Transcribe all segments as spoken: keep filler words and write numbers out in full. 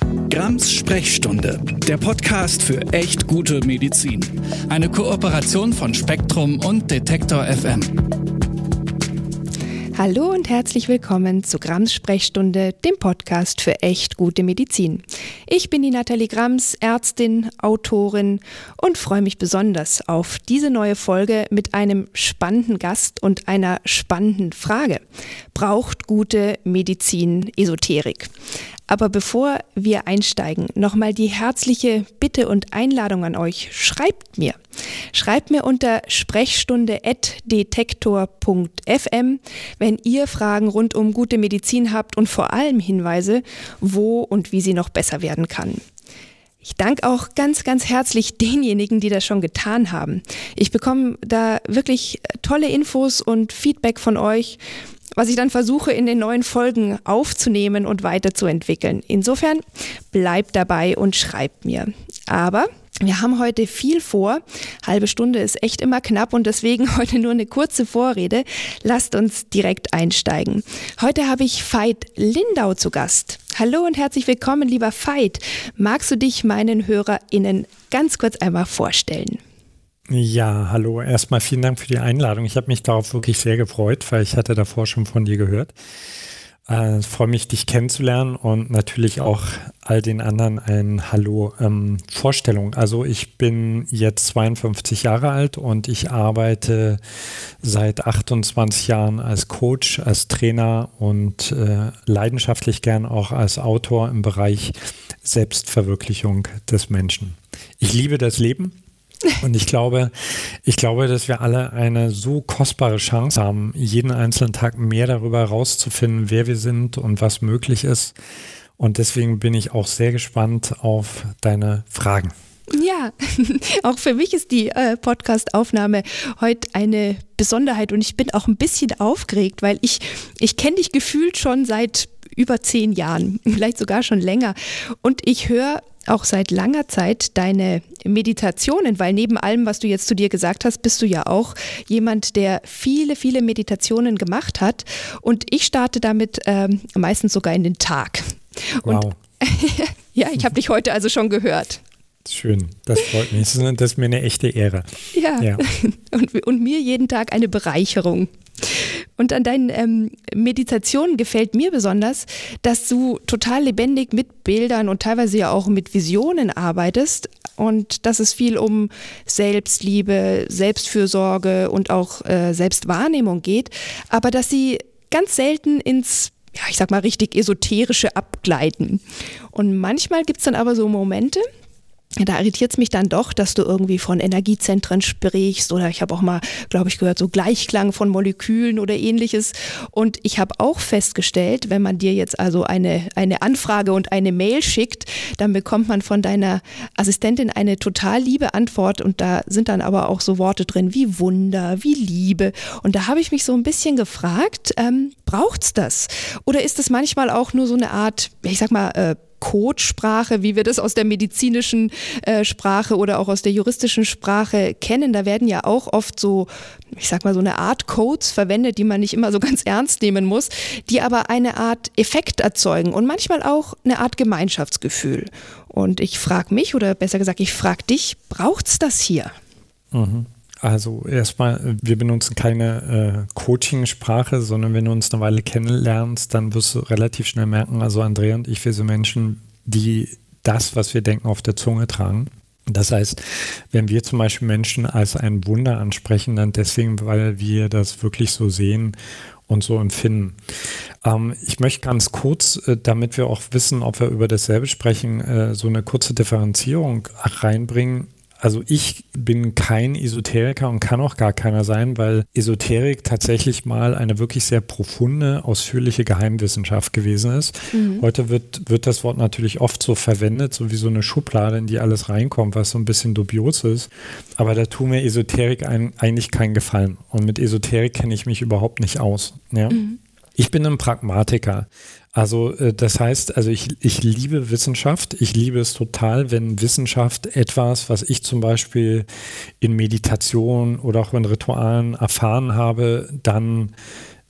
Grams Sprechstunde, der Podcast für echt gute Medizin. Eine Kooperation von Spektrum und Detektor F M. Hallo und herzlich willkommen zu Grams Sprechstunde, dem Podcast für echt gute Medizin. Ich bin die Nathalie Grams, Ärztin, Autorin und freue mich besonders auf diese neue Folge mit einem spannenden Gast und einer spannenden Frage. Braucht gute Medizin Esoterik? Aber bevor wir einsteigen, nochmal die herzliche Bitte und Einladung an euch. Schreibt mir. Schreibt mir unter sprechstunde at detektor punkt f m, wenn ihr Fragen rund um gute Medizin habt und vor allem Hinweise, wo und wie sie noch besser werden kann. Ich danke auch ganz, ganz herzlich denjenigen, die das schon getan haben. Ich bekomme da wirklich tolle Infos und Feedback von euch, was ich dann versuche in den neuen Folgen aufzunehmen und weiterzuentwickeln. Insofern bleibt dabei und schreibt mir. Aber wir haben heute viel vor. Halbe Stunde ist echt immer knapp und deswegen heute nur eine kurze Vorrede. Lasst uns direkt einsteigen. Heute habe ich Veit Lindau zu Gast. Hallo und herzlich willkommen, lieber Veit. Magst du dich meinen HörerInnen ganz kurz einmal vorstellen? Ja, hallo. Erstmal vielen Dank für die Einladung. Ich habe mich darauf wirklich sehr gefreut, weil ich hatte davor schon von dir gehört. Äh, ich freue mich, dich kennenzulernen und natürlich auch all den anderen ein Hallo. Ähm, Vorstellung. Also ich bin jetzt zweiundfünfzig Jahre alt und ich arbeite seit achtundzwanzig Jahren als Coach, als Trainer und äh, leidenschaftlich gern auch als Autor im Bereich Selbstverwirklichung des Menschen. Ich liebe das Leben. Und ich glaube, ich glaube, dass wir alle eine so kostbare Chance haben, jeden einzelnen Tag mehr darüber herauszufinden, wer wir sind und was möglich ist. Und deswegen bin ich auch sehr gespannt auf deine Fragen. Ja, auch für mich ist die äh, Podcast-Aufnahme heute eine Besonderheit und ich bin auch ein bisschen aufgeregt, weil ich, ich kenne dich gefühlt schon seit über zehn Jahren, vielleicht sogar schon länger. Und ich höre auch seit langer Zeit deine Meditationen, weil neben allem, was du jetzt zu dir gesagt hast, bist du ja auch jemand, der viele, viele Meditationen gemacht hat. Und ich starte damit ähm, meistens sogar in den Tag. Und wow. Ja, ich habe dich heute also schon gehört. Schön, das freut mich. Das ist mir eine echte Ehre. Ja, ja. Und, und mir jeden Tag eine Bereicherung. Und an deinen ähm, Meditationen gefällt mir besonders, dass du total lebendig mit Bildern und teilweise ja auch mit Visionen arbeitest und dass es viel um Selbstliebe, Selbstfürsorge und auch äh, Selbstwahrnehmung geht, aber dass sie ganz selten ins, ja, ich sag mal, richtig Esoterische abgleiten. Und manchmal gibt es dann aber so Momente, da irritiert es mich dann doch, dass du irgendwie von Energiezentren sprichst oder ich habe auch mal, glaube ich, gehört, so Gleichklang von Molekülen oder ähnliches. Und ich habe auch festgestellt, wenn man dir jetzt also eine, eine Anfrage und eine Mail schickt, dann bekommt man von deiner Assistentin eine total liebe Antwort und da sind dann aber auch so Worte drin wie Wunder, wie Liebe. Und da habe ich mich so ein bisschen gefragt, ähm, braucht's das? Oder ist das manchmal auch nur so eine Art, ich sag mal, äh, Codesprache, wie wir das aus der medizinischen äh, Sprache oder auch aus der juristischen Sprache kennen. Da werden ja auch oft so, ich sag mal, so eine Art Codes verwendet, die man nicht immer so ganz ernst nehmen muss, die aber eine Art Effekt erzeugen und manchmal auch eine Art Gemeinschaftsgefühl. Und ich frage mich, oder besser gesagt, ich frage dich, braucht's das hier? Mhm. Also erstmal, wir benutzen keine äh, Coaching-Sprache, sondern wenn du uns eine Weile kennenlernst, dann wirst du relativ schnell merken, also Andrea und ich, wir sind Menschen, die das, was wir denken, auf der Zunge tragen. Das heißt, wenn wir zum Beispiel Menschen als ein Wunder ansprechen, dann deswegen, weil wir das wirklich so sehen und so empfinden. Ähm, ich möchte ganz kurz, äh, damit wir auch wissen, ob wir über dasselbe sprechen, äh, so eine kurze Differenzierung reinbringen. Also ich bin kein Esoteriker und kann auch gar keiner sein, weil Esoterik tatsächlich mal eine wirklich sehr profunde, ausführliche Geheimwissenschaft gewesen ist. Mhm. Heute wird, wird das Wort natürlich oft so verwendet, so wie so eine Schublade, in die alles reinkommt, was so ein bisschen dubios ist. Aber da tut mir Esoterik ein, eigentlich keinen Gefallen. Und mit Esoterik kenne ich mich überhaupt nicht aus. Ja? Mhm. Ich bin ein Pragmatiker. Also das heißt, also ich, ich liebe Wissenschaft. Ich liebe es total, wenn Wissenschaft etwas, was ich zum Beispiel in Meditation oder auch in Ritualen erfahren habe, dann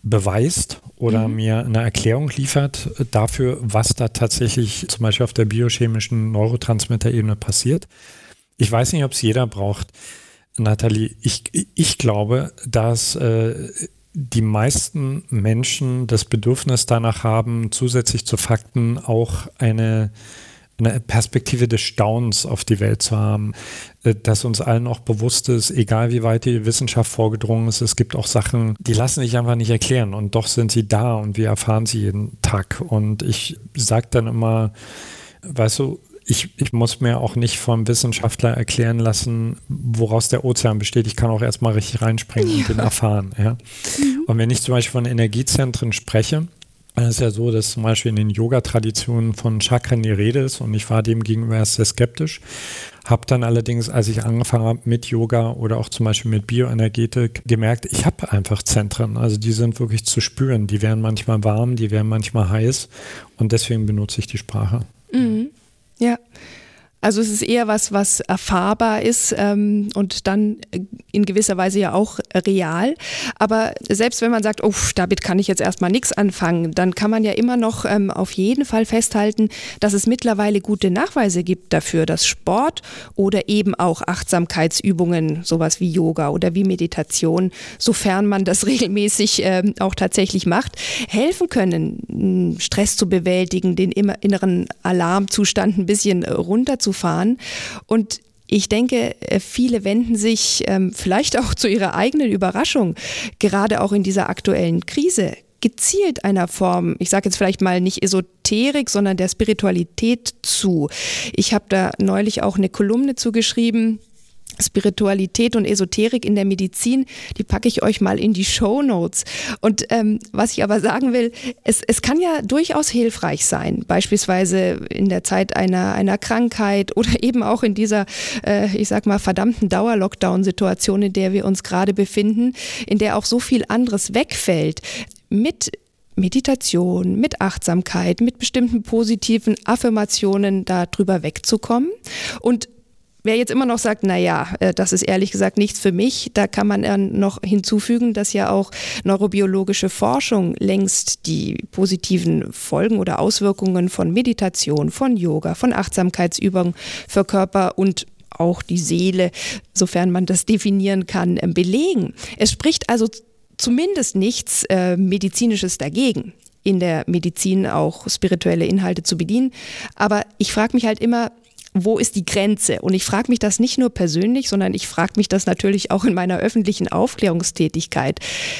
beweist oder mhm. mir eine Erklärung liefert dafür, was da tatsächlich zum Beispiel auf der biochemischen Neurotransmitter-Ebene passiert. Ich weiß nicht, ob es jeder braucht. Nathalie, ich, ich glaube, dass äh, die meisten Menschen das Bedürfnis danach haben, zusätzlich zu Fakten auch eine, eine Perspektive des Staunens auf die Welt zu haben, äh, dass uns allen auch bewusst ist, egal wie weit die Wissenschaft vorgedrungen ist, es gibt auch Sachen, die lassen sich einfach nicht erklären und doch sind sie da und wir erfahren sie jeden Tag. Und ich sage dann immer, weißt du, Ich, ich muss mir auch nicht vom Wissenschaftler erklären lassen, woraus der Ozean besteht. Ich kann auch erstmal richtig reinspringen ja. und den erfahren. Ja? Mhm. Und wenn ich zum Beispiel von Energiezentren spreche, dann ist ja so, dass zum Beispiel in den Yoga-Traditionen von Chakren die Rede ist und ich war dem gegenüber erst sehr skeptisch. Habe dann allerdings, als ich angefangen habe mit Yoga oder auch zum Beispiel mit Bioenergetik, gemerkt, ich habe einfach Zentren. Also die sind wirklich zu spüren. Die werden manchmal warm, die werden manchmal heiß und deswegen benutze ich die Sprache. Mhm. Ja, also es ist eher was, was erfahrbar ist ähm, und dann in gewisser Weise ja auch real. Aber selbst wenn man sagt, oh, damit kann ich jetzt erstmal nichts anfangen, dann kann man ja immer noch ähm, auf jeden Fall festhalten, dass es mittlerweile gute Nachweise gibt dafür, dass Sport oder eben auch Achtsamkeitsübungen, sowas wie Yoga oder wie Meditation, sofern man das regelmäßig ähm, auch tatsächlich macht, helfen können, Stress zu bewältigen, den inneren Alarmzustand ein bisschen runterzufahren. Und ich denke, viele wenden sich ähm, vielleicht auch zu ihrer eigenen Überraschung, gerade auch in dieser aktuellen Krise, gezielt einer Form, ich sage jetzt vielleicht mal nicht Esoterik, sondern der Spiritualität zu. Ich habe da neulich auch eine Kolumne zugeschrieben, Spiritualität und Esoterik in der Medizin, die packe ich euch mal in die Shownotes. Und ähm, was ich aber sagen will, es, es kann ja durchaus hilfreich sein, beispielsweise in der Zeit einer, einer Krankheit oder eben auch in dieser, äh, ich sag mal, verdammten Dauer-Lockdown-Situation, in der wir uns gerade befinden, in der auch so viel anderes wegfällt, mit Meditation, mit Achtsamkeit, mit bestimmten positiven Affirmationen darüber wegzukommen. Und wer jetzt immer noch sagt, naja, das ist ehrlich gesagt nichts für mich, da kann man noch hinzufügen, dass ja auch neurobiologische Forschung längst die positiven Folgen oder Auswirkungen von Meditation, von Yoga, von Achtsamkeitsübungen für Körper und auch die Seele, sofern man das definieren kann, belegen. Es spricht also zumindest nichts äh, Medizinisches dagegen, in der Medizin auch spirituelle Inhalte zu bedienen. Aber ich frage mich halt immer, wo ist die Grenze? Und ich frage mich das nicht nur persönlich, sondern ich frage mich das natürlich auch in meiner öffentlichen Aufklärungstätigkeit.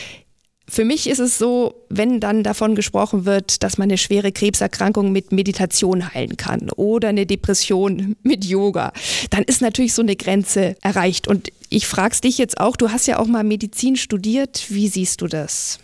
Für mich ist es so, wenn dann davon gesprochen wird, dass man eine schwere Krebserkrankung mit Meditation heilen kann oder eine Depression mit Yoga, dann ist natürlich so eine Grenze erreicht. Und ich frage dich jetzt auch, du hast ja auch mal Medizin studiert. Wie siehst du das?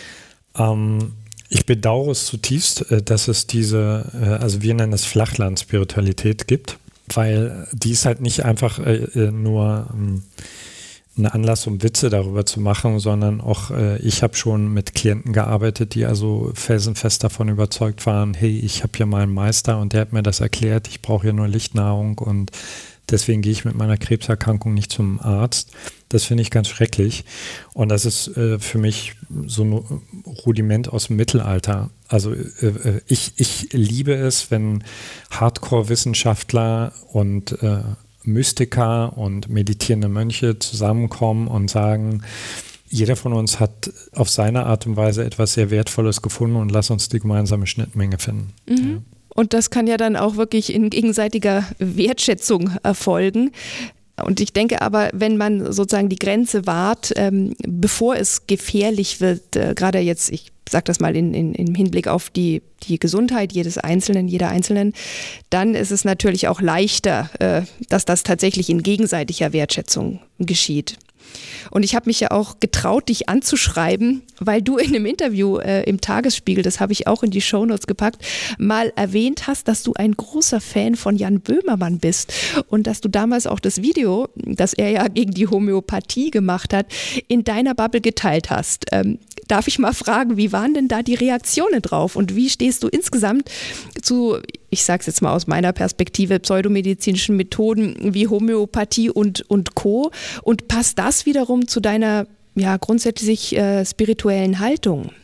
Ähm Ich bedauere es zutiefst, dass es diese, also wir nennen es Flachland-Spiritualität gibt, weil die ist halt nicht einfach nur ein Anlass, um Witze darüber zu machen, sondern auch ich habe schon mit Klienten gearbeitet, die also felsenfest davon überzeugt waren, hey, ich habe hier mal einen Meister und der hat mir das erklärt, ich brauche hier nur Lichtnahrung und deswegen gehe ich mit meiner Krebserkrankung nicht zum Arzt. Das finde ich ganz schrecklich. Und das ist äh, für mich so ein Rudiment aus dem Mittelalter. Also äh, ich, ich liebe es, wenn Hardcore-Wissenschaftler und äh, Mystiker und meditierende Mönche zusammenkommen und sagen, jeder von uns hat auf seine Art und Weise etwas sehr Wertvolles gefunden und lass uns die gemeinsame Schnittmenge finden. Mhm. Ja. Und das kann ja dann auch wirklich in gegenseitiger Wertschätzung erfolgen. Und ich denke aber, wenn man sozusagen die Grenze wahrt, ähm, bevor es gefährlich wird, äh, gerade jetzt, ich sage das mal in, in, im Hinblick auf die, die Gesundheit jedes Einzelnen, jeder Einzelnen, dann ist es natürlich auch leichter, äh, dass das tatsächlich in gegenseitiger Wertschätzung geschieht. Und ich habe mich ja auch getraut, dich anzuschreiben, weil du in einem Interview äh, im Tagesspiegel, das habe ich auch in die Shownotes gepackt, mal erwähnt hast, dass du ein großer Fan von Jan Böhmermann bist und dass du damals auch das Video, das er ja gegen die Homöopathie gemacht hat, in deiner Bubble geteilt hast. Ähm, darf ich mal fragen, wie waren denn da die Reaktionen drauf und wie stehst du insgesamt zu, ich sage es jetzt mal aus meiner Perspektive, pseudomedizinischen Methoden wie Homöopathie und, und Co. Und passt das wiederum zu deiner ja, grundsätzlich äh, spirituellen Haltung?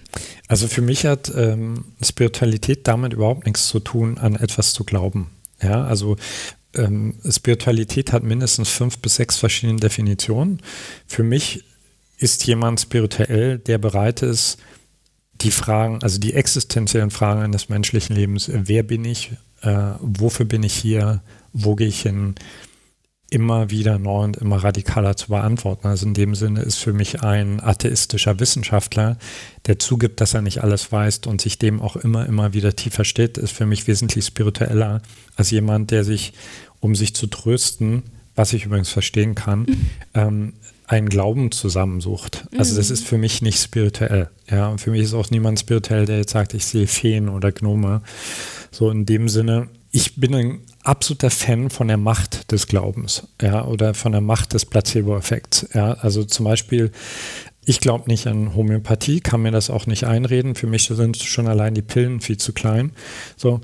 Also für mich hat ähm, Spiritualität damit überhaupt nichts zu tun, an etwas zu glauben. Ja, also ähm, Spiritualität hat mindestens fünf bis sechs verschiedene Definitionen. Für mich ist jemand spirituell, der bereit ist, die Fragen, also die existenziellen Fragen eines menschlichen Lebens, wer bin ich, äh, wofür bin ich hier, wo gehe ich hin, immer wieder neu und immer radikaler zu beantworten. Also in dem Sinne ist für mich ein atheistischer Wissenschaftler, der zugibt, dass er nicht alles weiß und sich dem auch immer, immer wieder tiefer steht, ist für mich wesentlich spiritueller als jemand, der sich, um sich zu trösten, was ich übrigens verstehen kann, mhm. ähm, einen Glauben zusammensucht. Also das ist für mich nicht spirituell. Ja, und für mich ist auch niemand spirituell, der jetzt sagt, ich sehe Feen oder Gnome. So in dem Sinne, ich bin ein absoluter Fan von der Macht des Glaubens, ja, oder von der Macht des Placebo-Effekts. Ja, also zum Beispiel, ich glaube nicht an Homöopathie, kann mir das auch nicht einreden. Für mich sind schon allein die Pillen viel zu klein. So,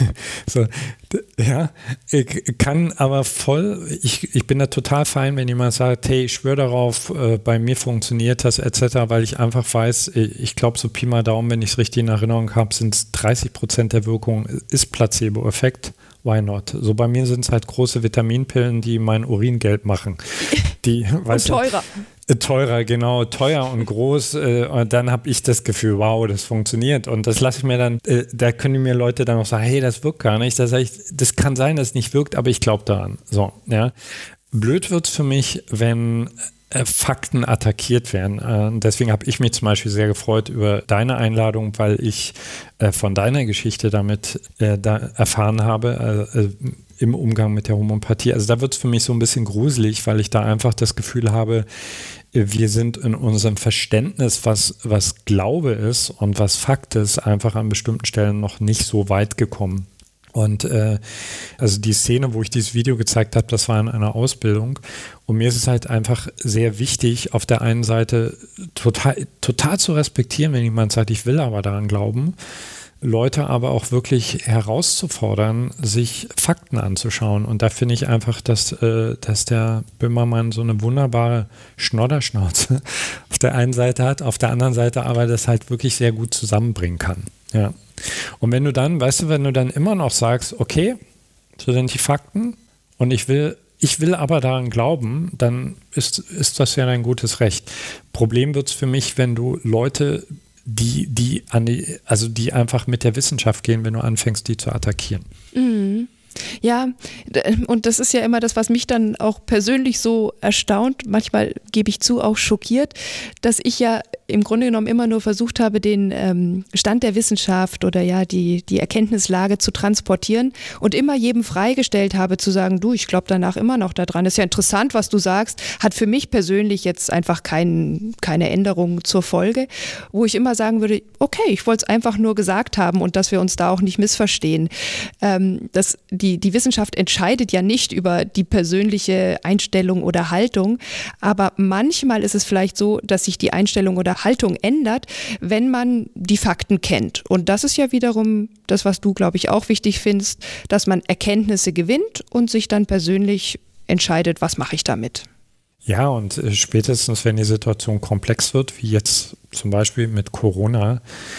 so ja, ich kann aber voll, ich, ich bin da total fein, wenn jemand sagt, hey, ich schwöre darauf, äh, bei mir funktioniert das et cetera, weil ich einfach weiß, ich glaube so Pi mal Daumen, wenn ich es richtig in Erinnerung habe, sind es dreißig Prozent der Wirkung ist Placebo-Effekt. Why not? So bei mir sind es halt große Vitaminpillen, die mein Urin gelb machen. Die, und teurer. Du, teurer, genau, teuer und groß. Äh, und dann habe ich das Gefühl, wow, das funktioniert. Und das lasse ich mir dann, äh, da können mir Leute dann auch sagen, hey, das wirkt gar nicht. Das, ich, das kann sein, dass es nicht wirkt, aber ich glaube daran. So, ja. Blöd wird es für mich, wenn äh, Fakten attackiert werden. Äh, deswegen habe ich mich zum Beispiel sehr gefreut über deine Einladung, weil ich äh, von deiner Geschichte damit äh, da erfahren habe, äh, im Umgang mit der Homöopathie. Also da wird es für mich so ein bisschen gruselig, weil ich da einfach das Gefühl habe, wir sind in unserem Verständnis, was, was Glaube ist und was Fakt ist, einfach an bestimmten Stellen noch nicht so weit gekommen. Und äh, also die Szene, wo ich dieses Video gezeigt habe, das war in einer Ausbildung. Und mir ist es halt einfach sehr wichtig, auf der einen Seite total, total zu respektieren, wenn jemand sagt, ich will aber daran glauben, Leute aber auch wirklich herauszufordern, sich Fakten anzuschauen. Und da finde ich einfach, dass, äh, dass der Böhmermann so eine wunderbare Schnodderschnauze auf der einen Seite hat, auf der anderen Seite aber das halt wirklich sehr gut zusammenbringen kann. Ja. Und wenn du dann, weißt du, wenn du dann immer noch sagst, okay, so sind die Fakten und ich will, ich will aber daran glauben, dann ist, ist das ja dein gutes Recht. Problem wird es für mich, wenn du Leute die, die an die, also die einfach mit der Wissenschaft gehen, wenn du anfängst, die zu attackieren. Mhm. Ja, und das ist ja immer das, was mich dann auch persönlich so erstaunt, manchmal gebe ich zu, auch schockiert, dass ich ja im Grunde genommen immer nur versucht habe, den ähm, Stand der Wissenschaft oder ja die, die Erkenntnislage zu transportieren und immer jedem freigestellt habe zu sagen, du, ich glaube danach immer noch daran. Ist ja interessant, was du sagst, hat für mich persönlich jetzt einfach kein, keine Änderung zur Folge, wo ich immer sagen würde, okay, ich wollte es einfach nur gesagt haben und dass wir uns da auch nicht missverstehen. Ähm, das, die, die Wissenschaft entscheidet ja nicht über die persönliche Einstellung oder Haltung, aber manchmal ist es vielleicht so, dass sich die Einstellung oder Haltung ändert, wenn man die Fakten kennt. Und das ist ja wiederum das, was du, glaube ich, auch wichtig findest, dass man Erkenntnisse gewinnt und sich dann persönlich entscheidet, was mache ich damit. Ja, und äh, spätestens, wenn die Situation komplex wird, wie jetzt zum Beispiel mit Corona,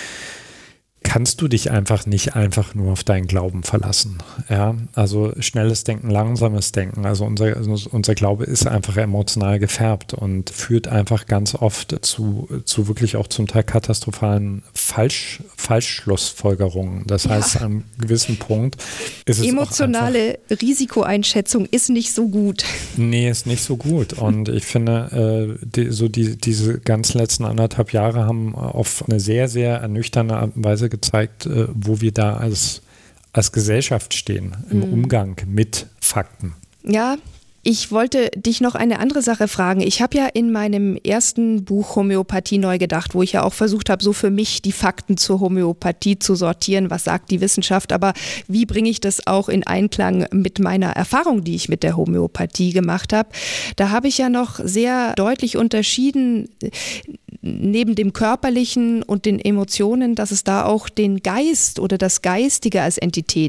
kannst du dich einfach nicht einfach nur auf deinen Glauben verlassen. Ja, also schnelles Denken, langsames Denken. Also unser, unser Glaube ist einfach emotional gefärbt und führt einfach ganz oft zu, zu wirklich auch zum Teil katastrophalen Falsch, Falschschlussfolgerungen. Das heißt, ja. An einem gewissen Punkt ist es emotionale auch einfach, Risikoeinschätzung ist nicht so gut. Nee, ist nicht so gut. Und ich finde, äh, die, so die, diese ganz letzten anderthalb Jahre haben auf eine sehr, sehr ernüchternde Art und Weise gezeigt, äh, wo wir da als, als Gesellschaft stehen im mhm. Umgang mit Fakten. Ja, ich wollte dich noch eine andere Sache fragen. Ich habe ja in meinem ersten Buch Homöopathie neu gedacht, wo ich ja auch versucht habe, so für mich die Fakten zur Homöopathie zu sortieren. Was sagt die Wissenschaft? Aber wie bringe ich das auch in Einklang mit meiner Erfahrung, die ich mit der Homöopathie gemacht habe? Da habe ich ja noch sehr deutlich unterschieden, neben dem Körperlichen und den Emotionen, dass es da auch den Geist oder das Geistige als Entität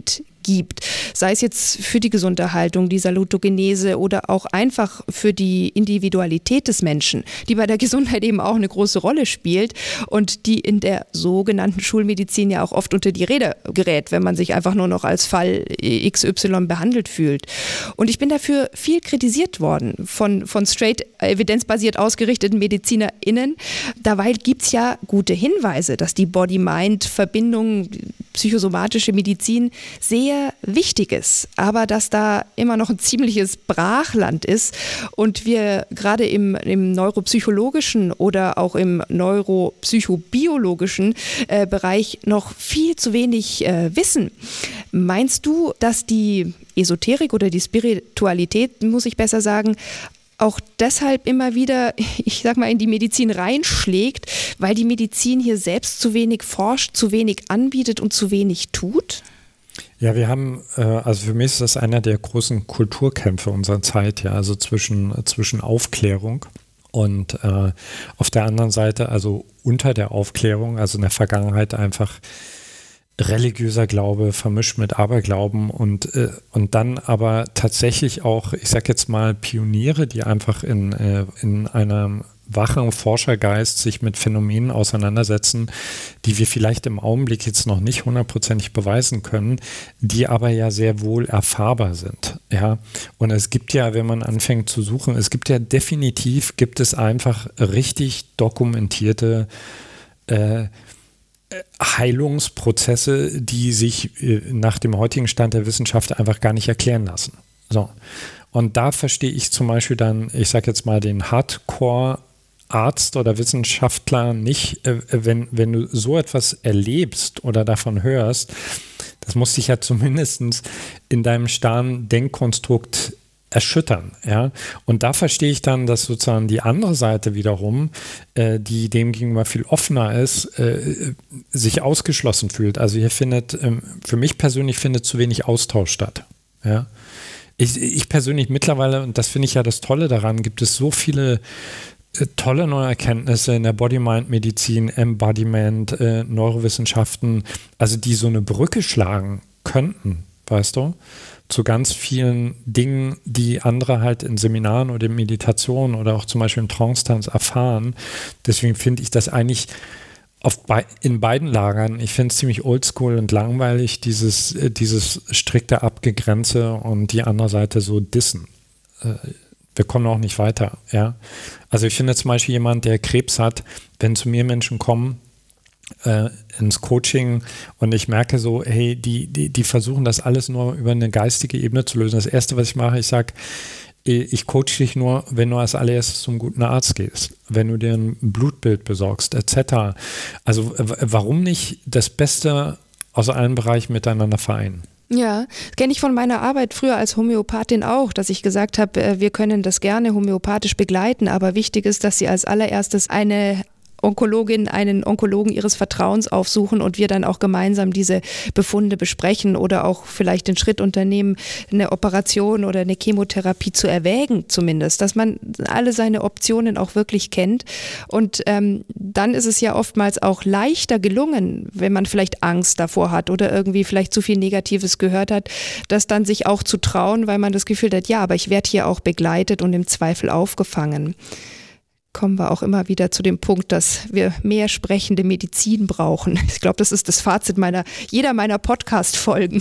gibt, sei es jetzt für die Gesunderhaltung, die Salutogenese oder auch einfach für die Individualität des Menschen, die bei der Gesundheit eben auch eine große Rolle spielt und die in der sogenannten Schulmedizin ja auch oft unter die Räder gerät, wenn man sich einfach nur noch als Fall X Y behandelt fühlt. Und ich bin dafür viel kritisiert worden von, von straight evidenzbasiert ausgerichteten MedizinerInnen. Dabei gibt es ja gute Hinweise, dass die Body-Mind-Verbindung, psychosomatische Medizin sehr wichtig ist, aber dass da immer noch ein ziemliches Brachland ist und wir gerade im, im neuropsychologischen oder auch im neuropsychobiologischen äh, Bereich noch viel zu wenig äh, wissen. Meinst du, dass die Esoterik oder die Spiritualität, muss ich besser sagen, auch deshalb immer wieder, ich sag mal, in die Medizin reinschlägt, weil die Medizin hier selbst zu wenig forscht, zu wenig anbietet und zu wenig tut? Ja, wir haben, äh, also für mich ist das einer der großen Kulturkämpfe unserer Zeit, ja, also zwischen, zwischen Aufklärung und äh, auf der anderen Seite, also unter der Aufklärung, also in der Vergangenheit einfach religiöser Glaube vermischt mit Aberglauben und, äh, und dann aber tatsächlich auch, ich sag jetzt mal, Pioniere, die einfach in, äh, in einem wachen Forschergeist sich mit Phänomenen auseinandersetzen, die wir vielleicht im Augenblick jetzt noch nicht hundertprozentig beweisen können, die aber ja sehr wohl erfahrbar sind. Ja? Und es gibt ja, wenn man anfängt zu suchen, es gibt ja definitiv, gibt es einfach richtig dokumentierte äh, Heilungsprozesse, die sich äh, nach dem heutigen Stand der Wissenschaft einfach gar nicht erklären lassen. So. Und da verstehe ich zum Beispiel dann, ich sage jetzt mal, den Hardcore-Arzt oder Wissenschaftler nicht, äh, wenn, wenn du so etwas erlebst oder davon hörst, das muss dich ja zumindest in deinem starren Denkkonstrukt erschüttern, ja. Und da verstehe ich dann, dass sozusagen die andere Seite wiederum, äh, die dem gegenüber viel offener ist, äh, sich ausgeschlossen fühlt. Also hier findet, ähm, für mich persönlich findet zu wenig Austausch statt, ja. Ich, ich persönlich mittlerweile, und das finde ich ja das Tolle daran, gibt es so viele äh, tolle neue Erkenntnisse in der Body-Mind-Medizin, Embodiment, äh, Neurowissenschaften, also die so eine Brücke schlagen könnten, weißt du, zu ganz vielen Dingen, die andere halt in Seminaren oder in Meditationen oder auch zum Beispiel im Trance-Tanz erfahren. Deswegen finde ich das eigentlich auf be- in beiden Lagern, ich finde es ziemlich oldschool und langweilig, dieses, dieses strikte Abgegrenze und die andere Seite so dissen. Äh, wir kommen auch nicht weiter. Ja? Also ich finde zum Beispiel jemand, der Krebs hat, wenn zu mir Menschen kommen, Äh, ins Coaching und ich merke so, hey, die, die, die versuchen das alles nur über eine geistige Ebene zu lösen. Das Erste, was ich mache, ich sage, ich coache dich nur, wenn du als allererstes zum guten Arzt gehst, wenn du dir ein Blutbild besorgst, et cetera. Also w- warum nicht das Beste aus allen Bereichen miteinander vereinen? Ja, das kenne ich von meiner Arbeit früher als Homöopathin auch, dass ich gesagt habe, wir können das gerne homöopathisch begleiten, aber wichtig ist, dass Sie als allererstes eine Onkologin, einen Onkologen ihres Vertrauens aufsuchen und wir dann auch gemeinsam diese Befunde besprechen oder auch vielleicht den Schritt unternehmen, eine Operation oder eine Chemotherapie zu erwägen zumindest, dass man alle seine Optionen auch wirklich kennt und ähm, dann ist es ja oftmals auch leichter gelungen, wenn man vielleicht Angst davor hat oder irgendwie vielleicht zu viel Negatives gehört hat, das dann sich auch zu trauen, weil man das Gefühl hat, ja, aber ich werde hier auch begleitet und im Zweifel aufgefangen. Kommen wir auch immer wieder zu dem Punkt, dass wir mehr sprechende Medizin brauchen. Ich glaube, das ist das Fazit meiner, jeder meiner Podcast-Folgen.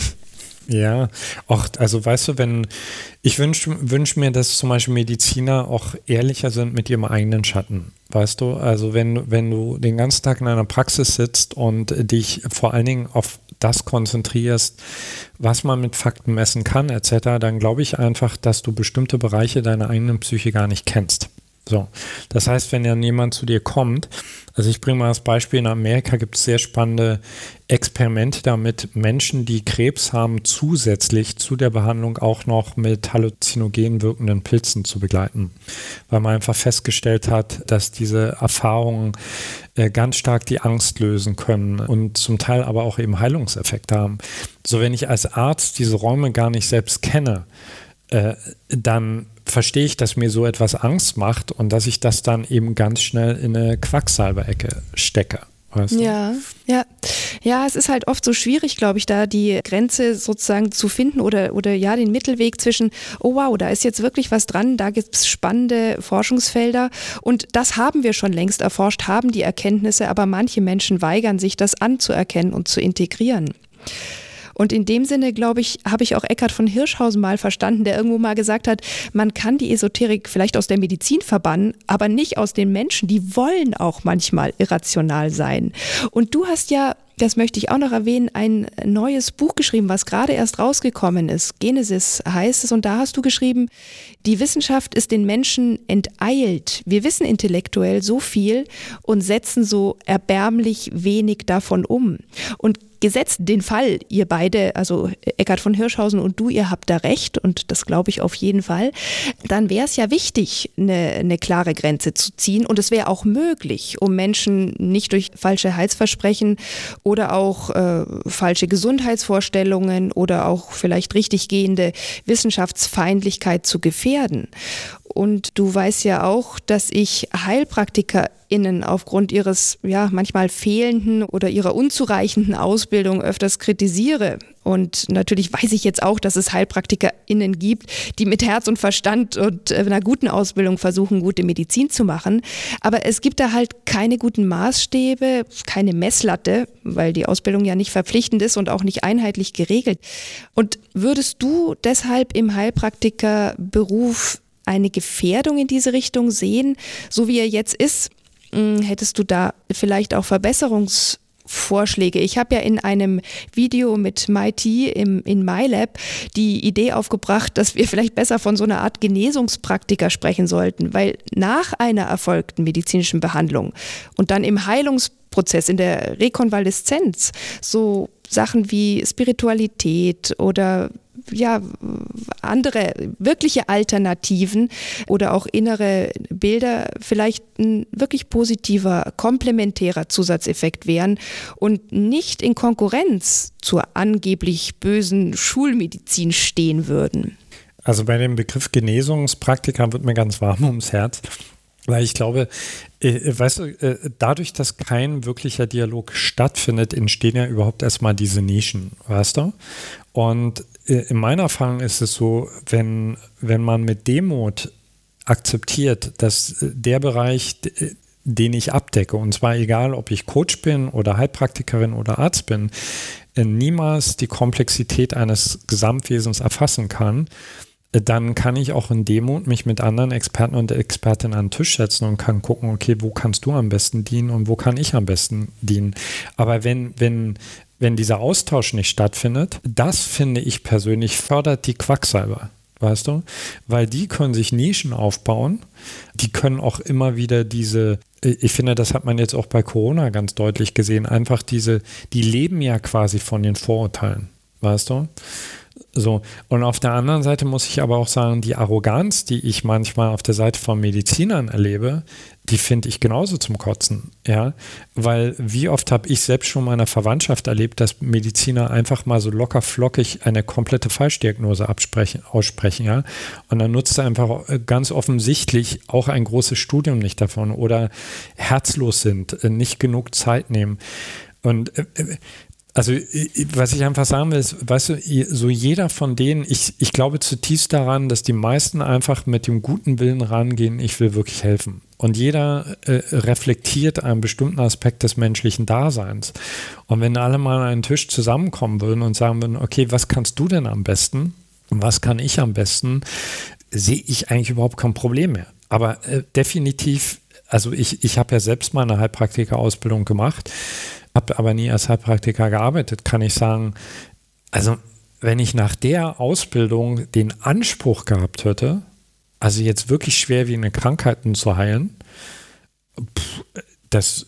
Ja, auch, also weißt du, wenn, ich wünsche wünsch mir, dass zum Beispiel Mediziner auch ehrlicher sind mit ihrem eigenen Schatten, weißt du, also wenn, wenn du den ganzen Tag in einer Praxis sitzt und dich vor allen Dingen auf das konzentrierst, was man mit Fakten messen kann, et cetera, dann glaube ich einfach, dass du bestimmte Bereiche deiner eigenen Psyche gar nicht kennst. So, das heißt, wenn dann jemand zu dir kommt, also ich bringe mal das Beispiel, in Amerika gibt es sehr spannende Experimente damit, Menschen, die Krebs haben, zusätzlich zu der Behandlung auch noch mit halluzinogen wirkenden Pilzen zu begleiten, weil man einfach festgestellt hat, dass diese Erfahrungen äh, ganz stark die Angst lösen können und zum Teil aber auch eben Heilungseffekte haben. So, wenn ich als Arzt diese Räume gar nicht selbst kenne, äh, dann verstehe ich, dass mir so etwas Angst macht und dass ich das dann eben ganz schnell in eine Quacksalberecke stecke, Weißt du? Ja, ja. Ja, es ist halt oft so schwierig, glaube ich, da die Grenze sozusagen zu finden oder, oder ja, den Mittelweg zwischen, oh wow, da ist jetzt wirklich was dran, da gibt es spannende Forschungsfelder und das haben wir schon längst erforscht, haben die Erkenntnisse, aber manche Menschen weigern sich, das anzuerkennen und zu integrieren. Und in dem Sinne, glaube ich, habe ich auch Eckhard von Hirschhausen mal verstanden, der irgendwo mal gesagt hat, man kann die Esoterik vielleicht aus der Medizin verbannen, aber nicht aus den Menschen. Die wollen auch manchmal irrational sein. Und du hast ja, das möchte ich auch noch erwähnen, ein neues Buch geschrieben, was gerade erst rausgekommen ist. Genesis heißt es. Und da hast du geschrieben, die Wissenschaft ist den Menschen enteilt. Wir wissen intellektuell so viel und setzen so erbärmlich wenig davon um. Und gesetzt den Fall, ihr beide, also Eckhard von Hirschhausen und du, ihr habt da recht und das glaube ich auf jeden Fall, dann wäre es ja wichtig, eine, eine klare Grenze zu ziehen und es wäre auch möglich, um Menschen nicht durch falsche Heilsversprechen oder auch äh, falsche Gesundheitsvorstellungen oder auch vielleicht richtiggehende Wissenschaftsfeindlichkeit zu gefährden. Und du weißt ja auch, dass ich HeilpraktikerInnen aufgrund ihres ja manchmal fehlenden oder ihrer unzureichenden Ausbildung öfters kritisiere. Und natürlich weiß ich jetzt auch, dass es HeilpraktikerInnen gibt, die mit Herz und Verstand und einer guten Ausbildung versuchen, gute Medizin zu machen. Aber es gibt da halt keine guten Maßstäbe, keine Messlatte, weil die Ausbildung ja nicht verpflichtend ist und auch nicht einheitlich geregelt. Und würdest du deshalb im Heilpraktikerberuf eine Gefährdung in diese Richtung sehen, so wie er jetzt ist? Hättest du da vielleicht auch Verbesserungsvorschläge? Ich habe ja in einem Video mit MIT im, in MyLab die Idee aufgebracht, dass wir vielleicht besser von so einer Art Genesungspraktiker sprechen sollten, weil nach einer erfolgten medizinischen Behandlung und dann im Heilungsprozess, in der Rekonvaleszenz, so Sachen wie Spiritualität oder ja, andere wirkliche Alternativen oder auch innere Bilder vielleicht ein wirklich positiver, komplementärer Zusatzeffekt wären und nicht in Konkurrenz zur angeblich bösen Schulmedizin stehen würden. Also bei dem Begriff Genesungspraktiker wird mir ganz warm ums Herz, weil ich glaube, äh, weißt du, äh, dadurch, dass kein wirklicher Dialog stattfindet, entstehen ja überhaupt erstmal diese Nischen, weißt du? Und in meiner Erfahrung ist es so, wenn, wenn man mit Demut akzeptiert, dass der Bereich, den ich abdecke, und zwar egal, ob ich Coach bin oder Heilpraktikerin oder Arzt bin, niemals die Komplexität eines Gesamtwesens erfassen kann, dann kann ich auch in Demut mich mit anderen Experten und Expertinnen an den Tisch setzen und kann gucken, okay, wo kannst du am besten dienen und wo kann ich am besten dienen. Aber wenn, wenn, wenn dieser Austausch nicht stattfindet, das finde ich persönlich fördert die Quacksalber, weißt du? Weil die können sich Nischen aufbauen, die können auch immer wieder diese, ich finde, das hat man jetzt auch bei Corona ganz deutlich gesehen, einfach diese, die leben ja quasi von den Vorurteilen, weißt du? So, und auf der anderen Seite muss ich aber auch sagen, die Arroganz, die ich manchmal auf der Seite von Medizinern erlebe, die finde ich genauso zum Kotzen, ja, weil wie oft habe ich selbst schon meiner Verwandtschaft erlebt, dass Mediziner einfach mal so locker flockig eine komplette Falschdiagnose absprechen, aussprechen, ja, und dann nutzt er einfach ganz offensichtlich auch ein großes Studium nicht davon oder herzlos sind, nicht genug Zeit nehmen und also was ich einfach sagen will, ist, weißt du, so jeder von denen, ich, ich glaube zutiefst daran, dass die meisten einfach mit dem guten Willen rangehen, ich will wirklich helfen. Und jeder äh, reflektiert einen bestimmten Aspekt des menschlichen Daseins. Und wenn alle mal an einen Tisch zusammenkommen würden und sagen würden, okay, was kannst du denn am besten und was kann ich am besten, sehe ich eigentlich überhaupt kein Problem mehr. Aber äh, definitiv, also ich, ich habe ja selbst mal eine Heilpraktiker-Ausbildung gemacht, habe aber nie als Heilpraktiker gearbeitet, kann ich sagen, also wenn ich nach der Ausbildung den Anspruch gehabt hätte, also jetzt wirklich schwerwiegende Krankheiten zu heilen, pff, das,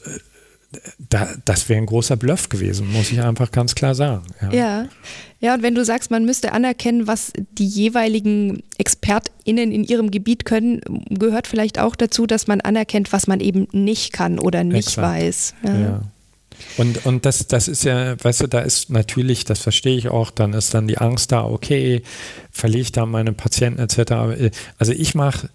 da, das wäre ein großer Bluff gewesen, muss ich einfach ganz klar sagen. Ja. ja, ja, und wenn du sagst, man müsste anerkennen, was die jeweiligen ExpertInnen in ihrem Gebiet können, gehört vielleicht auch dazu, dass man anerkennt, was man eben nicht kann oder nicht Exakt. weiß. Ja. ja. Und, und das, das ist ja, weißt du, da ist natürlich, das verstehe ich auch, dann ist dann die Angst da, okay, verliere ich da meine Patienten et cetera. Also ich mache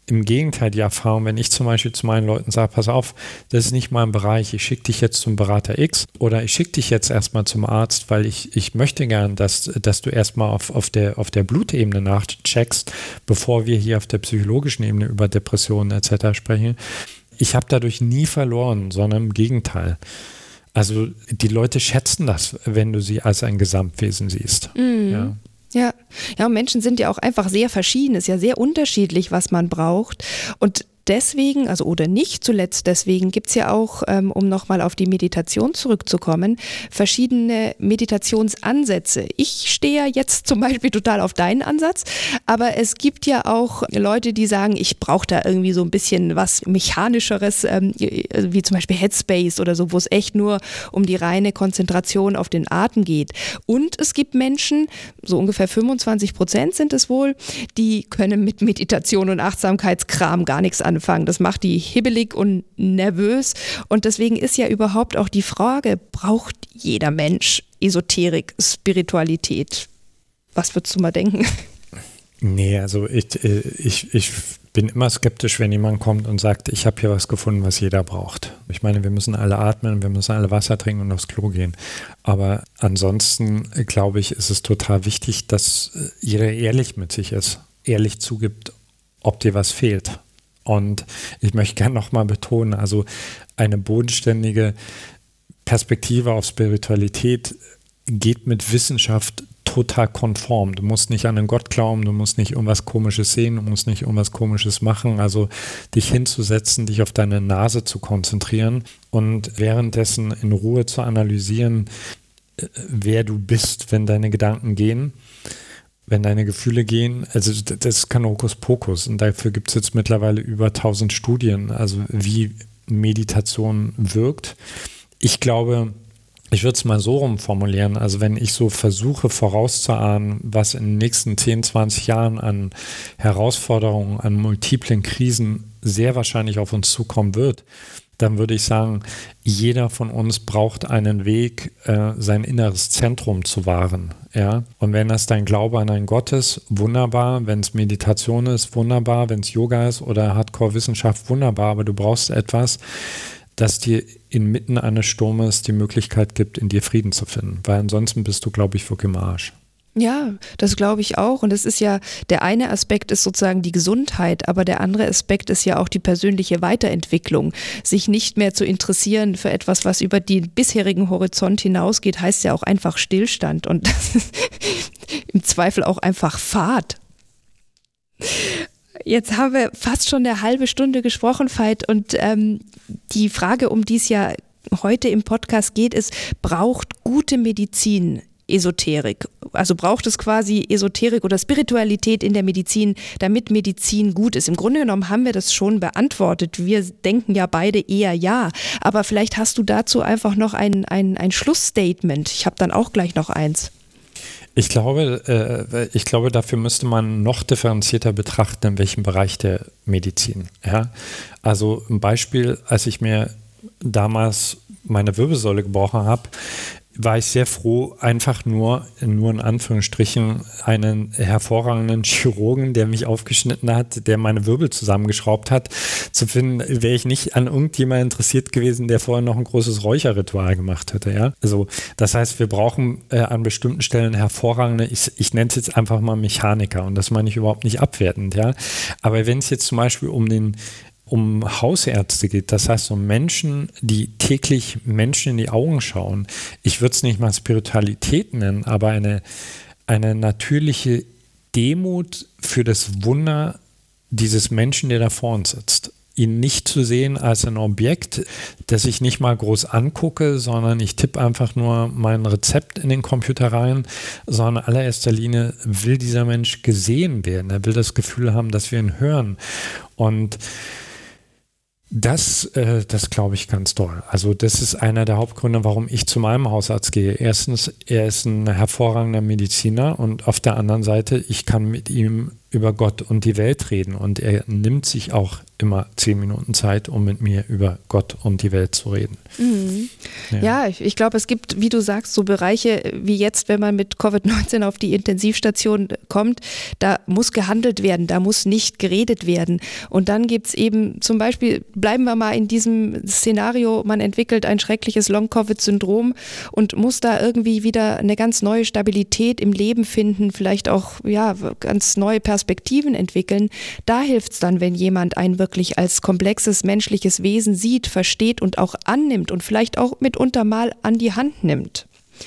im Gegenteil die Erfahrung, wenn ich zum Beispiel zu meinen Leuten sage, pass auf, das ist nicht mein Bereich, ich schicke dich jetzt zum Berater X oder ich schicke dich jetzt erstmal zum Arzt, weil ich, ich möchte gern, dass, dass du erstmal auf, auf, der, auf der Blutebene nachcheckst, bevor wir hier auf der psychologischen Ebene über Depressionen et cetera sprechen. Ich habe dadurch nie verloren, sondern im Gegenteil. Also die Leute schätzen das, wenn du sie als ein Gesamtwesen siehst. Mhm. Ja. Ja, ja, und Menschen sind ja auch einfach sehr verschieden, ist ja sehr unterschiedlich, was man braucht. Und deswegen, also oder nicht zuletzt deswegen, gibt es ja auch, ähm, um nochmal auf die Meditation zurückzukommen, verschiedene Meditationsansätze. Ich stehe ja jetzt zum Beispiel total auf deinen Ansatz, aber es gibt ja auch Leute, die sagen, ich brauche da irgendwie so ein bisschen was Mechanischeres, ähm, wie zum Beispiel Headspace oder so, wo es echt nur um die reine Konzentration auf den Atem geht. Und es gibt Menschen, so ungefähr fünfundzwanzig Prozent sind es wohl, die können mit Meditation und Achtsamkeitskram gar nichts anfangen. Das macht die hibbelig und nervös. Und deswegen ist ja überhaupt auch die Frage, braucht jeder Mensch Esoterik, Spiritualität? Was würdest du mal denken? Nee, also ich, ich, ich bin immer skeptisch, wenn jemand kommt und sagt, ich habe hier was gefunden, was jeder braucht. Ich meine, wir müssen alle atmen, wir müssen alle Wasser trinken und aufs Klo gehen. Aber ansonsten, glaube ich, ist es total wichtig, dass jeder ehrlich mit sich ist, ehrlich zugibt, ob dir was fehlt. Und ich möchte gerne nochmal betonen, also eine bodenständige Perspektive auf Spiritualität geht mit Wissenschaft total konform. Du musst nicht an einen Gott glauben, du musst nicht irgendwas Komisches sehen, du musst nicht irgendwas Komisches machen. Also dich hinzusetzen, dich auf deine Nase zu konzentrieren und währenddessen in Ruhe zu analysieren, wer du bist, wenn deine Gedanken gehen. Wenn deine Gefühle gehen, also das ist kein Hokuspokus und dafür gibt es jetzt mittlerweile über tausend Studien, also wie Meditation wirkt. Ich glaube, ich würde es mal so rumformulieren, also wenn ich so versuche vorauszuahnen, was in den nächsten zehn, zwanzig Jahren an Herausforderungen, an multiplen Krisen sehr wahrscheinlich auf uns zukommen wird, dann würde ich sagen, jeder von uns braucht einen Weg, äh, sein inneres Zentrum zu wahren. Ja? Und wenn das dein Glaube an einen Gott ist, wunderbar. Wenn es Meditation ist, wunderbar. Wenn es Yoga ist oder Hardcore-Wissenschaft, wunderbar. Aber du brauchst etwas, das dir inmitten eines Sturmes die Möglichkeit gibt, in dir Frieden zu finden. Weil ansonsten bist du, glaube ich, wirklich im Arsch. Ja, das glaube ich auch. Und es ist ja, der eine Aspekt ist sozusagen die Gesundheit, aber der andere Aspekt ist ja auch die persönliche Weiterentwicklung. Sich nicht mehr zu interessieren für etwas, was über den bisherigen Horizont hinausgeht, heißt ja auch einfach Stillstand und das ist im Zweifel auch einfach Fahrt. Jetzt haben wir fast schon eine halbe Stunde gesprochen, Veit, und ähm, die Frage, um die es ja heute im Podcast geht, ist, braucht gute Medizin Esoterik? Also braucht es quasi Esoterik oder Spiritualität in der Medizin, damit Medizin gut ist? Im Grunde genommen haben wir das schon beantwortet. Wir denken ja beide eher ja. Aber vielleicht hast du dazu einfach noch ein, ein, ein Schlussstatement. Ich habe dann auch gleich noch eins. Ich glaube, äh, ich glaube, dafür müsste man noch differenzierter betrachten, in welchem Bereich der Medizin. Ja? Also ein Beispiel, als ich mir damals meine Wirbelsäule gebrochen habe, war ich sehr froh, einfach nur, nur in Anführungsstrichen, einen hervorragenden Chirurgen, der mich aufgeschnitten hat, der meine Wirbel zusammengeschraubt hat, zu finden, wäre ich nicht an irgendjemand interessiert gewesen, der vorher noch ein großes Räucherritual gemacht hätte. Ja? Also das heißt, wir brauchen äh, an bestimmten Stellen hervorragende, ich, ich nenne es jetzt einfach mal Mechaniker und das meine ich überhaupt nicht abwertend. Ja? Aber wenn es jetzt zum Beispiel um den um Hausärzte geht, das heißt um Menschen, die täglich Menschen in die Augen schauen. Ich würde es nicht mal Spiritualität nennen, aber eine, eine natürliche Demut für das Wunder dieses Menschen, der da vor uns sitzt. Ihn nicht zu sehen als ein Objekt, das ich nicht mal groß angucke, sondern ich tippe einfach nur mein Rezept in den Computer rein, sondern in allererster Linie will dieser Mensch gesehen werden. Er will das Gefühl haben, dass wir ihn hören. Und Das, äh, das glaube ich ganz toll. Also das ist einer der Hauptgründe, warum ich zu meinem Hausarzt gehe. Erstens, er ist ein hervorragender Mediziner und auf der anderen Seite, ich kann mit ihm über Gott und die Welt reden und er nimmt sich auch immer zehn Minuten Zeit, um mit mir über Gott und die Welt zu reden. Mhm. Ja, ja, ich, ich glaube, es gibt, wie du sagst, so Bereiche wie jetzt, wenn man mit Covid neunzehn auf die Intensivstation kommt, da muss gehandelt werden, da muss nicht geredet werden. Und dann gibt es eben zum Beispiel, bleiben wir mal in diesem Szenario, man entwickelt ein schreckliches Long-Covid-Syndrom und muss da irgendwie wieder eine ganz neue Stabilität im Leben finden, vielleicht auch ja, ganz neue Perspektiven entwickeln. Da hilft es dann, wenn jemand einen wirklich als komplexes menschliches Wesen sieht, versteht und auch annimmt und vielleicht auch mitunter mal an die Hand nimmt.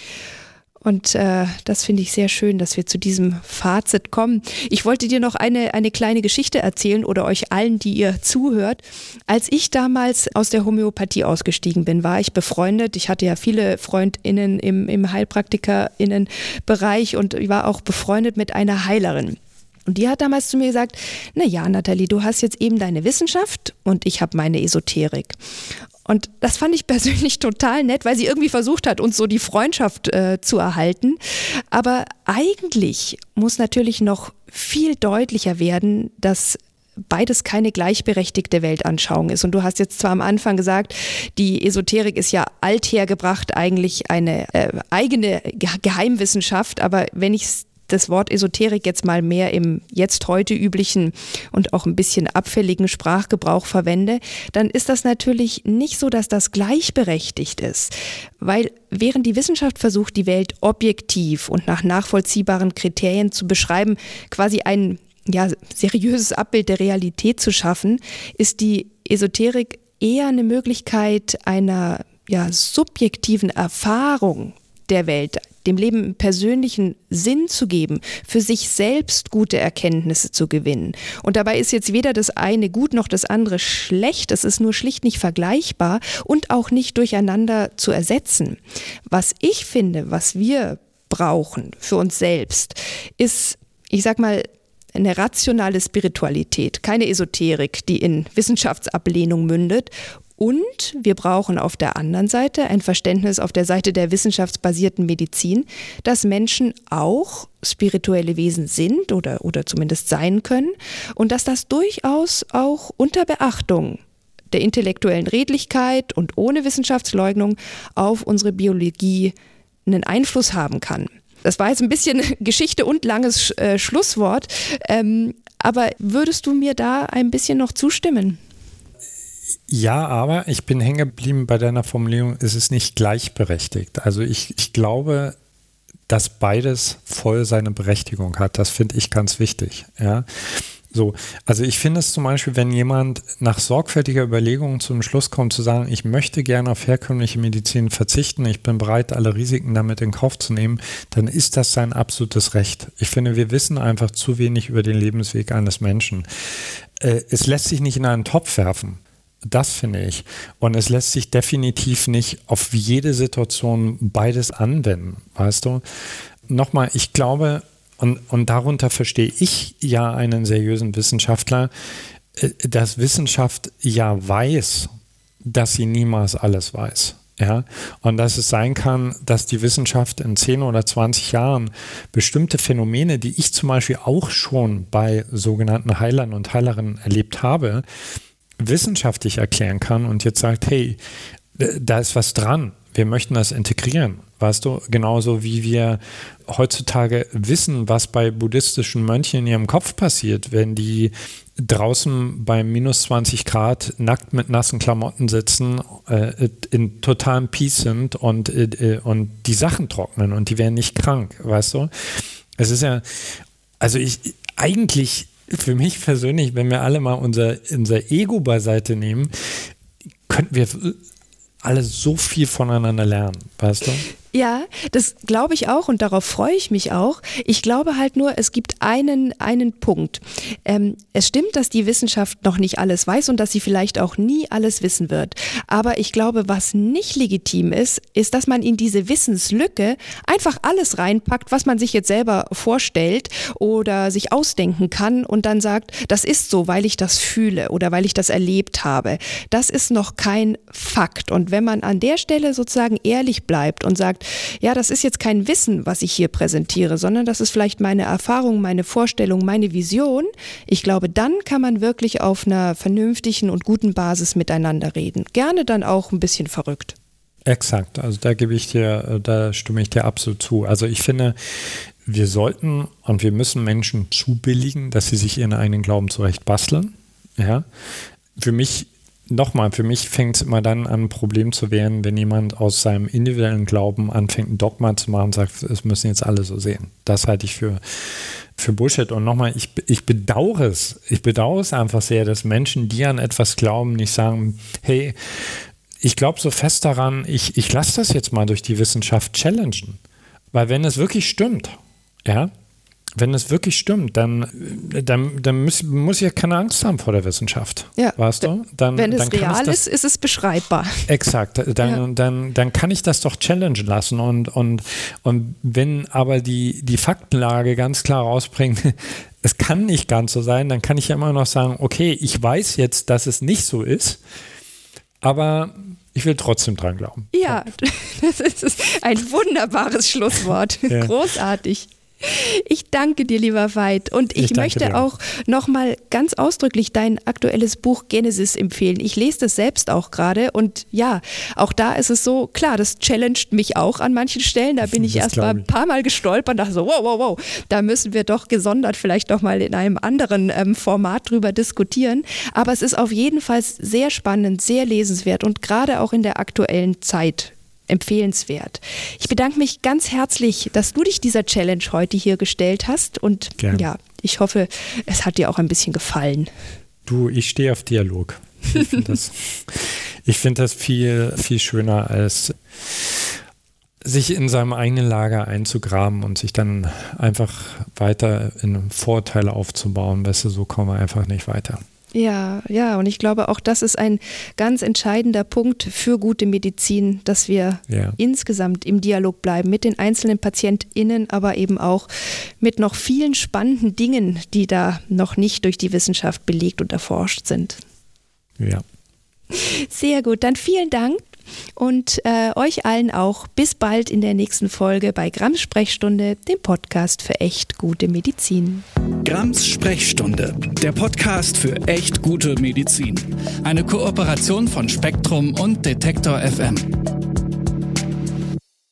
Und äh, das finde ich sehr schön, dass wir zu diesem Fazit kommen. Ich wollte dir noch eine, eine kleine Geschichte erzählen oder euch allen, die ihr zuhört. Als ich damals aus der Homöopathie ausgestiegen bin, war ich befreundet. Ich hatte ja viele FreundInnen im, im HeilpraktikerInnen-Bereich und ich war auch befreundet mit einer Heilerin. Und die hat damals zu mir gesagt, na ja, Nathalie, du hast jetzt eben deine Wissenschaft und ich habe meine Esoterik. Und das fand ich persönlich total nett, weil sie irgendwie versucht hat, uns so die Freundschaft äh, zu erhalten. Aber eigentlich muss natürlich noch viel deutlicher werden, dass beides keine gleichberechtigte Weltanschauung ist. Und du hast jetzt zwar am Anfang gesagt, die Esoterik ist ja althergebracht, eigentlich eine äh, eigene Ge- Geheimwissenschaft, aber wenn ich das Wort Esoterik jetzt mal mehr im jetzt heute üblichen und auch ein bisschen abfälligen Sprachgebrauch verwende, dann ist das natürlich nicht so, dass das gleichberechtigt ist. Weil während die Wissenschaft versucht, die Welt objektiv und nach nachvollziehbaren Kriterien zu beschreiben, quasi ein ja, seriöses Abbild der Realität zu schaffen, ist die Esoterik eher eine Möglichkeit einer ja, subjektiven Erfahrung der Welt, dem Leben einen persönlichen Sinn zu geben, für sich selbst gute Erkenntnisse zu gewinnen. Und dabei ist jetzt weder das eine gut noch das andere schlecht, es ist nur schlicht nicht vergleichbar und auch nicht durcheinander zu ersetzen. Was ich finde, was wir brauchen für uns selbst, ist, ich sag mal, eine rationale Spiritualität, keine Esoterik, die in Wissenschaftsablehnung mündet. Und wir brauchen auf der anderen Seite ein Verständnis auf der Seite der wissenschaftsbasierten Medizin, dass Menschen auch spirituelle Wesen sind oder, oder zumindest sein können und dass das durchaus auch unter Beachtung der intellektuellen Redlichkeit und ohne Wissenschaftsleugnung auf unsere Biologie einen Einfluss haben kann. Das war jetzt ein bisschen Geschichte und langes äh, Schlusswort, ähm, aber würdest du mir da ein bisschen noch zustimmen? Ja, aber ich bin hängen geblieben bei deiner Formulierung, es ist nicht gleichberechtigt. Also ich, ich glaube, dass beides voll seine Berechtigung hat. Das finde ich ganz wichtig. Ja. So, also ich finde es zum Beispiel, wenn jemand nach sorgfältiger Überlegung zum Schluss kommt, zu sagen, ich möchte gerne auf herkömmliche Medizin verzichten, ich bin bereit, alle Risiken damit in Kauf zu nehmen, dann ist das sein absolutes Recht. Ich finde, wir wissen einfach zu wenig über den Lebensweg eines Menschen. Äh, es lässt sich nicht in einen Topf werfen. Das finde ich. Und es lässt sich definitiv nicht auf jede Situation beides anwenden, weißt du? Nochmal, ich glaube, und, und darunter verstehe ich ja einen seriösen Wissenschaftler, dass Wissenschaft ja weiß, dass sie niemals alles weiß. Ja, und dass es sein kann, dass die Wissenschaft in zehn oder zwanzig Jahren bestimmte Phänomene, die ich zum Beispiel auch schon bei sogenannten Heilern und Heilerinnen erlebt habe, wissenschaftlich erklären kann und jetzt sagt, hey, da ist was dran, wir möchten das integrieren, weißt du, genauso wie wir heutzutage wissen, was bei buddhistischen Mönchen in ihrem Kopf passiert, wenn die draußen bei minus zwanzig Grad nackt mit nassen Klamotten sitzen, äh, in totalem Peace sind und, äh, und die Sachen trocknen und die werden nicht krank, weißt du. Es ist ja, also ich, eigentlich für mich persönlich, wenn wir alle mal unser, unser Ego beiseite nehmen, könnten wir alle so viel voneinander lernen, weißt du? Ja, das glaube ich auch und darauf freue ich mich auch. Ich glaube halt nur, es gibt einen, einen Punkt. Ähm, es stimmt, dass die Wissenschaft noch nicht alles weiß und dass sie vielleicht auch nie alles wissen wird. Aber ich glaube, was nicht legitim ist, ist, dass man in diese Wissenslücke einfach alles reinpackt, was man sich jetzt selber vorstellt oder sich ausdenken kann und dann sagt, das ist so, weil ich das fühle oder weil ich das erlebt habe. Das ist noch kein Fakt. Und wenn man an der Stelle sozusagen ehrlich bleibt und sagt, ja, das ist jetzt kein Wissen, was ich hier präsentiere, sondern das ist vielleicht meine Erfahrung, meine Vorstellung, meine Vision. Ich glaube, dann kann man wirklich auf einer vernünftigen und guten Basis miteinander reden. Gerne dann auch ein bisschen verrückt. Exakt, also da gebe ich dir, da stimme ich dir absolut zu. Also ich finde, wir sollten und wir müssen Menschen zubilligen, dass sie sich ihren eigenen Glauben zurecht basteln. Ja, für mich Nochmal, für mich fängt es immer dann an, ein Problem zu werden, wenn jemand aus seinem individuellen Glauben anfängt, ein Dogma zu machen und sagt, es müssen jetzt alle so sehen. Das halte ich für, für Bullshit. Und nochmal, ich, ich bedauere es. Ich bedauere es einfach sehr, dass Menschen, die an etwas glauben, nicht sagen, hey, ich glaube so fest daran, ich, ich lasse das jetzt mal durch die Wissenschaft challengen. Weil wenn es wirklich stimmt, ja, wenn es wirklich stimmt, dann, dann, dann muss, muss ich ja keine Angst haben vor der Wissenschaft. Ja, weißt du? Dann, wenn es dann real das, ist, ist es beschreibbar. Exakt. Dann, ja. dann, dann kann ich das doch challengen lassen. Und, und, und wenn aber die, die Faktenlage ganz klar rausbringt, es kann nicht ganz so sein, dann kann ich ja immer noch sagen, okay, ich weiß jetzt, dass es nicht so ist, aber ich will trotzdem dran glauben. Ja, das ist ein wunderbares Schlusswort. Ja. Großartig. Ich danke dir, lieber Veit. Und ich, ich möchte dir auch nochmal ganz ausdrücklich dein aktuelles Buch Genesis empfehlen. Ich lese das selbst auch gerade und ja, auch da ist es so, klar, das challenged mich auch an manchen Stellen. Da bin ich erst mal ein paar Mal gestolpert und dachte so, wow, wow, wow, da müssen wir doch gesondert vielleicht nochmal in einem anderen ähm, Format drüber diskutieren. Aber es ist auf jeden Fall sehr spannend, sehr lesenswert und gerade auch in der aktuellen Zeit empfehlenswert. Ich bedanke mich ganz herzlich, dass du dich dieser Challenge heute hier gestellt hast und Gerne. ja, ich hoffe, es hat dir auch ein bisschen gefallen. Du, ich stehe auf Dialog. Ich finde das, ich find das viel, viel schöner, als sich in seinem eigenen Lager einzugraben und sich dann einfach weiter in Vorurteile aufzubauen. Weißt du, so kommen wir einfach nicht weiter. Ja, ja, und ich glaube, auch das ist ein ganz entscheidender Punkt für gute Medizin, dass wir ja. insgesamt im Dialog bleiben mit den einzelnen PatientInnen, aber eben auch mit noch vielen spannenden Dingen, die da noch nicht durch die Wissenschaft belegt und erforscht sind. Ja. Sehr gut, dann vielen Dank. Und äh, euch allen auch bis bald in der nächsten Folge bei Grams Sprechstunde, dem Podcast für echt gute Medizin. Grams Sprechstunde, der Podcast für echt gute Medizin. Eine Kooperation von Spektrum und Detektor F M.